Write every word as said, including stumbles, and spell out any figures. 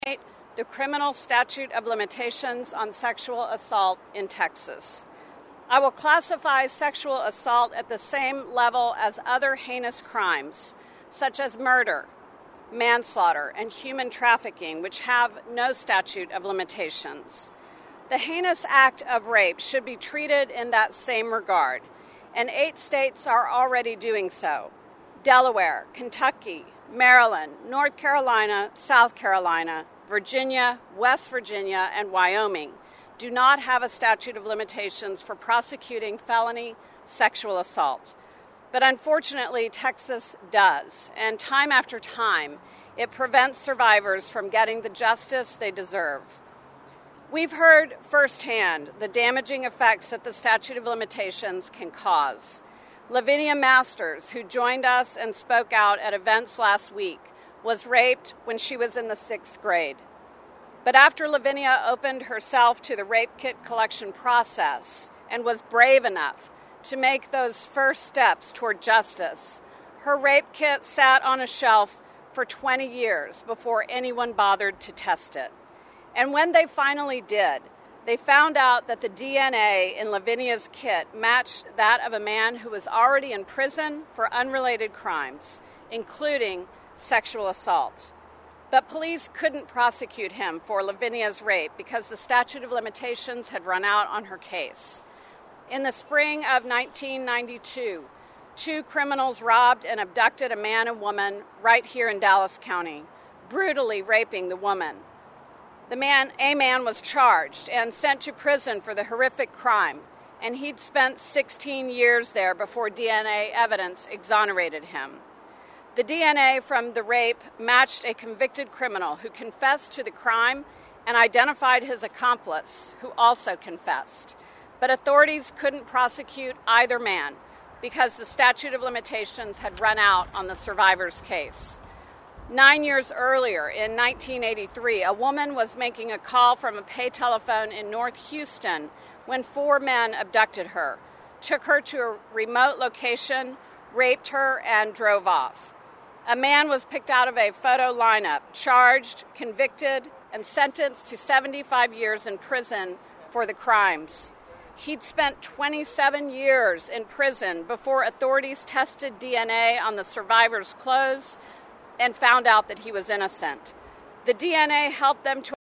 the criminal statute of limitations on sexual assault in Texas. I will classify sexual assault at the same level as other heinous crimes, such as murder, manslaughter, and human trafficking, which have no statute of limitations. The heinous act of rape should be treated in that same regard, and eight states are already doing so: Delaware, Kentucky, Maryland, North Carolina, South Carolina, Virginia, West Virginia, and Wyoming do not have a statute of limitations for prosecuting felony sexual assault. But unfortunately, Texas does, and time after time, it prevents survivors from getting the justice they deserve. We've heard firsthand the damaging effects that the statute of limitations can cause. Lavinia Masters, who joined us and spoke out at events last week, was raped when she was in the sixth grade. But after Lavinia opened herself to the rape kit collection process and was brave enough to make those first steps toward justice, her rape kit sat on a shelf for twenty years before anyone bothered to test it. And when they finally did, they found out that the D N A in Lavinia's kit matched that of a man who was already in prison for unrelated crimes, including sexual assault. But police couldn't prosecute him for Lavinia's rape because the statute of limitations had run out on her case. In the spring of nineteen ninety-two, two criminals robbed and abducted a man and woman right here in Dallas County, brutally raping the woman. The man, a man was charged and sent to prison for the horrific crime, and he'd spent sixteen years there before D N A evidence exonerated him. The D N A from the rape matched a convicted criminal who confessed to the crime and identified his accomplice, who also confessed. But authorities couldn't prosecute either man because the statute of limitations had run out on the survivor's case. Nine years earlier, in nineteen eighty-three, a woman was making a call from a pay telephone in North Houston when four men abducted her, took her to a remote location, raped her, and drove off. A man was picked out of a photo lineup, charged, convicted, and sentenced to seventy-five years in prison for the crimes. He'd spent twenty-seven years in prison before authorities tested D N A on the survivor's clothes and found out that he was innocent. The D N A helped them to